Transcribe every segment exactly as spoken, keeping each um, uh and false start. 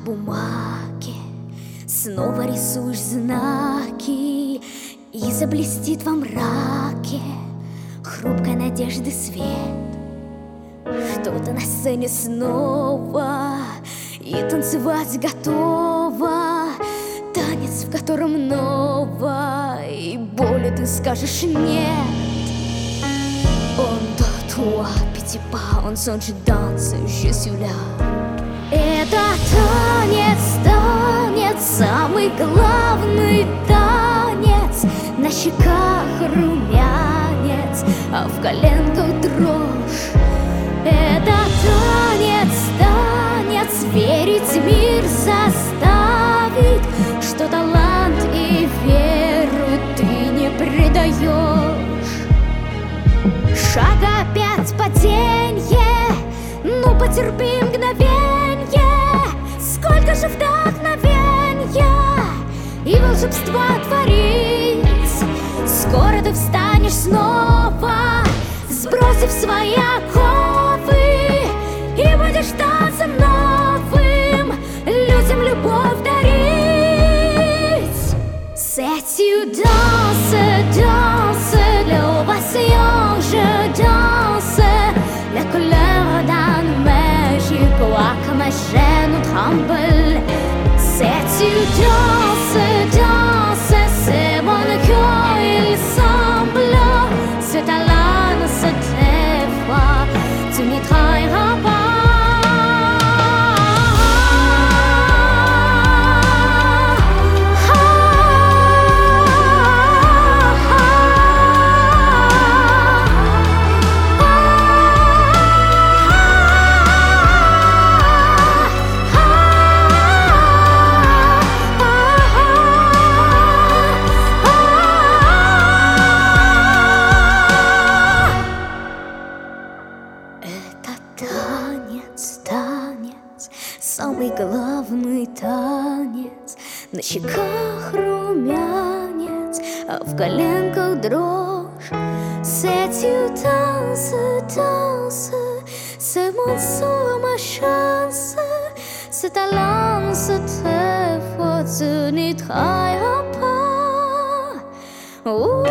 бумаге снова рисуешь знаки, и заблестит во мраке хрупкой надежды свет. Что-то на сцене снова, и танцевать готова. Танец, в котором ново, и боли ты скажешь нет. On doit toi, pitié pas, on songe danse, je suis là. Это танец, танец, самый главный танец. На щеках румянец, а в коленках дрожь. Это танец, танец, верить мир заставит, что талант и веру ты не предаешь. Шаг опять паденье, ну потерпи мгновенье. Сколько же вдохновенья и волшебства творить. Скоро ты встанешь снова, сбросив свои оковы, и будешь танцем новым людям любовь дарить. C'est une danse, danse, l'ovation, je danse. La couleur d'un magique, quoi que ma chaîne tremble. C'est une danse, danse, c'est mon cœur, il semble. Ce talent, cette fois, tu n'y trahiras pas. Танец, танец, самый главный танец. На щеках румянец, а в коленках дрожь. C'est une danse, danse, c'est mon soin, ma chance. C'est talent, c'est très fort, tu n'y trahiras pas. Ouh.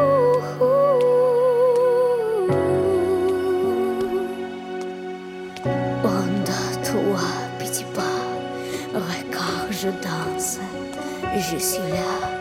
On doit toi, pitié pas, regarde, je danse, je suis là.